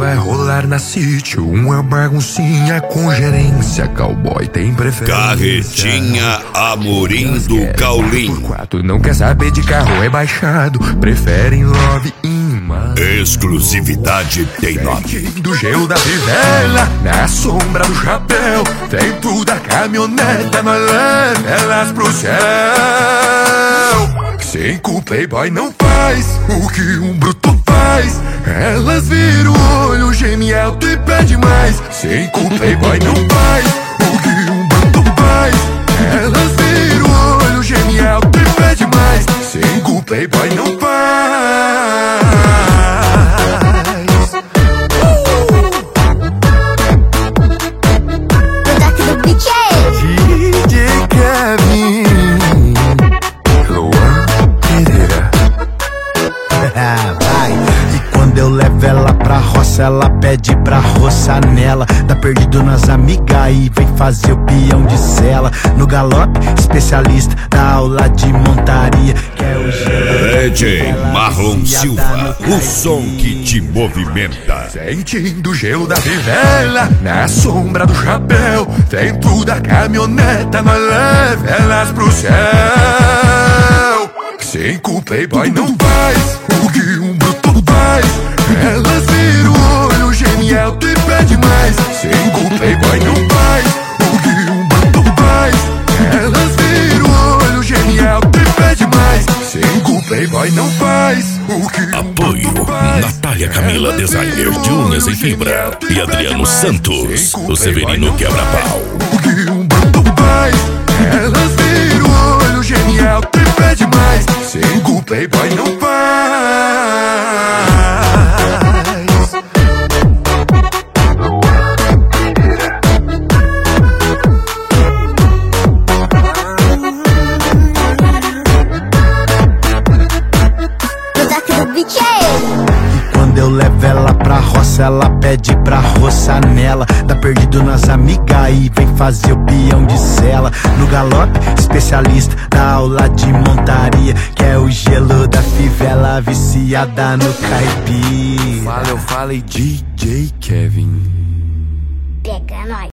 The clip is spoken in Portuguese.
vai rolar na sítio uma baguncinha com gerência. Cowboy tem preferência. Carretinha Amorim do Caulim. Por 4 não quer saber de carro rebaixado, preferem love in man. Exclusividade tem nome. Do gelo da fivela, na sombra do chapéu, tem tudo a caminhoneta, nós leva elas pro céu. Cinco playboy não faz o que um bruto faz. Elas viram o olho, geme alto e pede mais. Cinco playboy não faz o que um bruto faz. Elas viram o olho, geme alto e pede mais. Cinco playboy não faz. DJ Kevin, Luan Pereira. Vai. E quando eu levo ela pra roça, ela pede pra roçar nela. Tá perdido nas amigas e vem fazer o peão de sela. No galope, especialista da aula de montaria, que é o DJ Marlon Silva, o som que te movimenta. Sentindo o gelo da fivela, na sombra do chapéu, tem tudo a caminhoneta, nós leva elas pro céu. Cinco playboy não faz o que um bruto faz. Elas viram o olho, geme alto e pede mais. Cinco playboy não faz o que um bruto faz. Elas viram o olho, geme alto e pede mais. Cinco playboy não faz o que um Apoio Natália Camila, designer de unhas em fibra, e Adriano Santos, o Severino Quebra-Pau. O que um bruto faz. Elas viram o olho, geme alto e pede mais. Cinco playboy não faz. E quando eu levo ela pra roça, ela pede pra roçar nela. Tá perdido nas amigas e vem fazer o peão de sela. No galope, especialista da aula de montaria, que é o gelo da fivela, viciada no caipira. Eu falei DJ Kevin. Pega nós.